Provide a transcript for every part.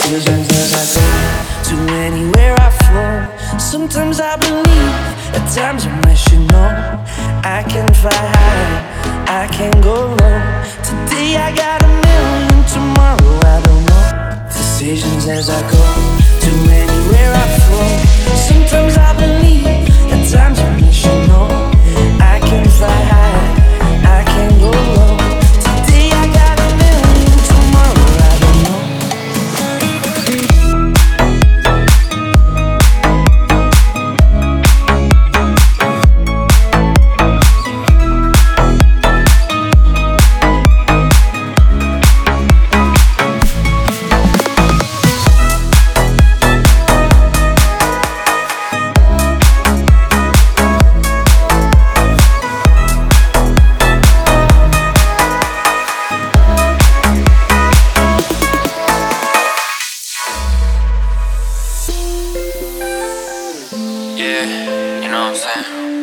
decisions as I go to anywhere I flow. Sometimes I believe, at times I wish you know I can fly high, I can go low. Today I got a million, tomorrow I don't know. Decisions as I go to anywhere I flow. Sometimes I believe, at times I wish you know I can fly high, I can go low. Today I got a million, tomorrow I don't know. Yeah, you know what I'm saying?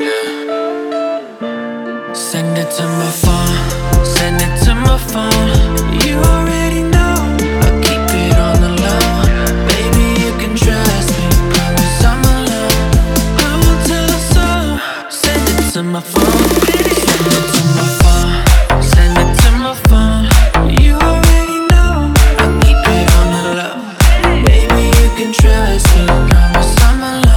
Yeah. Send it to my phone, send it to my phone. You already know, I keep it on the low. Baby, you can trust me, promise I'm alone. I won't tell a soul. Send it to my phone, send it to my phone, send it to my phone. You already know, I keep it on the low. Baby, you can trust me, promise I'm alone.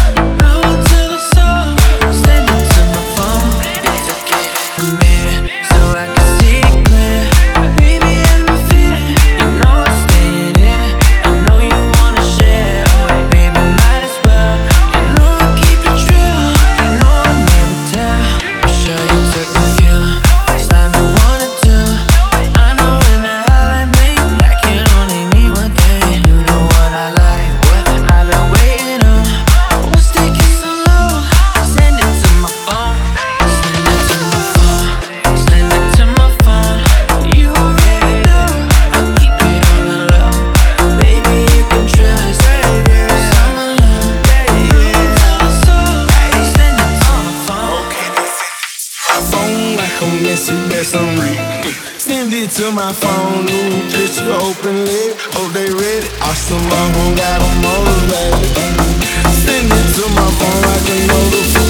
Send it to my phone, new picture openly. Hope they ready. Awesome, I got them motivated. Send it to my phone, I can notify.